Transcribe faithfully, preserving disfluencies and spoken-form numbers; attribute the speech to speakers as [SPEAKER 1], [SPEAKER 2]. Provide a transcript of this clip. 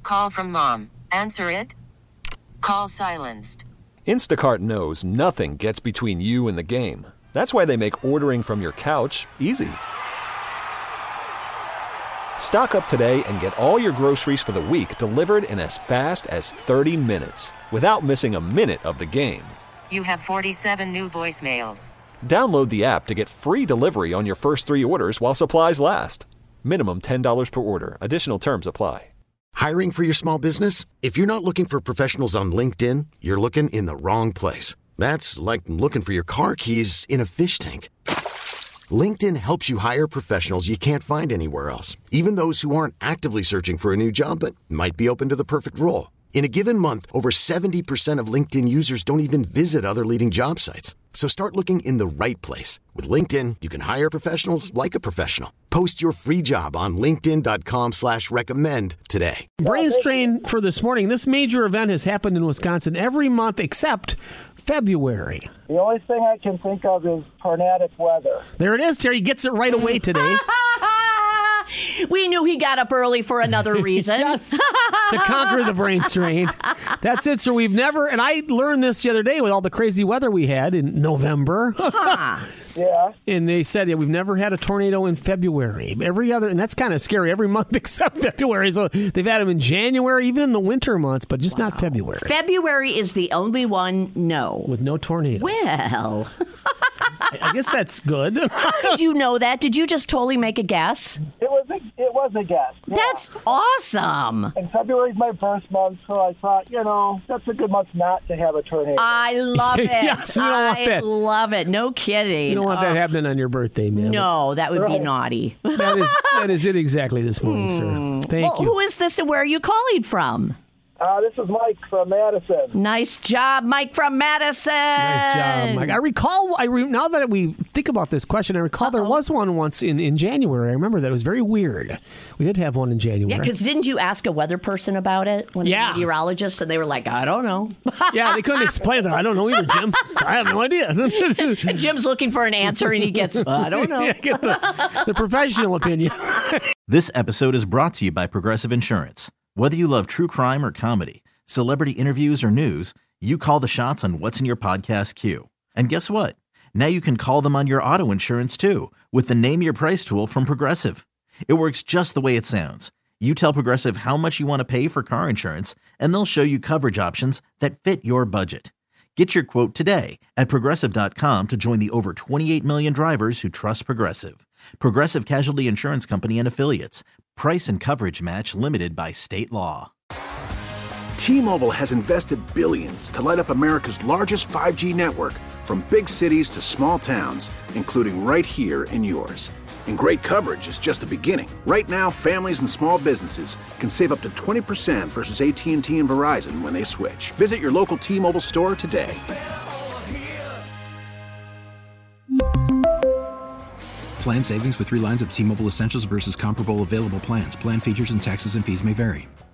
[SPEAKER 1] Call from mom. Answer it. Call silenced.
[SPEAKER 2] Instacart knows nothing gets between you and the game. That's why they make ordering from your couch easy. Stock up today and get all your groceries for the week delivered in as fast as thirty minutes without missing a minute of the game.
[SPEAKER 1] You have forty-seven new voicemails.
[SPEAKER 2] Download the app to get free delivery on your first three orders while supplies last. Minimum ten dollars per order. Additional terms apply.
[SPEAKER 3] Hiring for your small business? If you're not looking for professionals on LinkedIn, you're looking in the wrong place. That's like looking for your car keys in a fish tank. LinkedIn helps you hire professionals you can't find anywhere else, even those who aren't actively searching for a new job but might be open to the perfect role. In a given month, over seventy percent of LinkedIn users don't even visit other leading job sites. So start looking in the right place. With LinkedIn, you can hire professionals like a professional. Post your free job on linkedin.com slash recommend today.
[SPEAKER 4] Brain strain for this morning. This major event has happened in Wisconsin every month except February.
[SPEAKER 5] The only thing I can think of is tornadic weather.
[SPEAKER 4] There it is, Terry. Gets it right away today.
[SPEAKER 6] We knew he got up early for another reason.
[SPEAKER 4] Yes, to conquer the brain strain. That's it. So we've never, and I learned this the other day with all the crazy weather we had in November.
[SPEAKER 6] Huh.
[SPEAKER 5] Yeah.
[SPEAKER 4] And they said, yeah, we've never had a tornado in February. Every other, and that's kind of scary, every month except February. So they've had them in January, even in the winter months, but just wow. not February.
[SPEAKER 6] February is the only one, no.
[SPEAKER 4] With no tornado.
[SPEAKER 6] Well.
[SPEAKER 4] I guess that's good.
[SPEAKER 6] How did you know that? Did you just totally make a guess?
[SPEAKER 5] It was a, it was a guess. Yeah.
[SPEAKER 6] That's awesome.
[SPEAKER 5] And February's my birth month, so I thought, you know, that's a good month not to have a tornado.
[SPEAKER 6] I love it.
[SPEAKER 4] Yes, we don't
[SPEAKER 6] I
[SPEAKER 4] want that.
[SPEAKER 6] love it. No kidding.
[SPEAKER 4] You don't want
[SPEAKER 6] oh.
[SPEAKER 4] that happening on your birthday, man.
[SPEAKER 6] No, that would
[SPEAKER 5] right.
[SPEAKER 6] be naughty.
[SPEAKER 4] That is that is it exactly this morning,
[SPEAKER 6] hmm.
[SPEAKER 4] sir. Thank
[SPEAKER 6] well,
[SPEAKER 4] you.
[SPEAKER 6] Who is this and where are you calling from?
[SPEAKER 5] Uh, this is Mike from Madison.
[SPEAKER 6] Nice job, Mike from Madison.
[SPEAKER 4] Nice job, Mike. I recall, I re, now that we think about this question, I recall Uh-oh. there was one once in, in January. I remember that. It was very weird. We did have one in January.
[SPEAKER 6] Yeah, because didn't you ask a weather person about it? When
[SPEAKER 4] yeah.
[SPEAKER 6] a meteorologist, and they were like, I don't know.
[SPEAKER 4] Yeah, they couldn't explain it. I don't know either, Jim. I have no idea.
[SPEAKER 6] And Jim's looking for an answer, and he gets, I don't know.
[SPEAKER 4] Yeah, get the, the professional opinion.
[SPEAKER 7] This episode is brought to you by Progressive Insurance. Whether you love true crime or comedy, celebrity interviews or news, you call the shots on what's in your podcast queue. And guess what? Now you can call them on your auto insurance too with the Name Your Price tool from Progressive. It works just the way it sounds. You tell Progressive how much you want to pay for car insurance, and they'll show you coverage options that fit your budget. Get your quote today at Progressive dot com to join the over twenty-eight million drivers who trust Progressive. Progressive Casualty Insurance Company and Affiliates. Price and coverage match limited by state law.
[SPEAKER 8] T-Mobile has invested billions to light up America's largest five G network, from big cities to small towns, including right here in yours. And great coverage is just the beginning. Right now, families and small businesses can save up to twenty percent versus A T and T and Verizon when they switch. Visit your local T-Mobile store today.
[SPEAKER 9] Plan savings with three lines of T-Mobile Essentials versus comparable available plans. Plan features and taxes and fees may vary.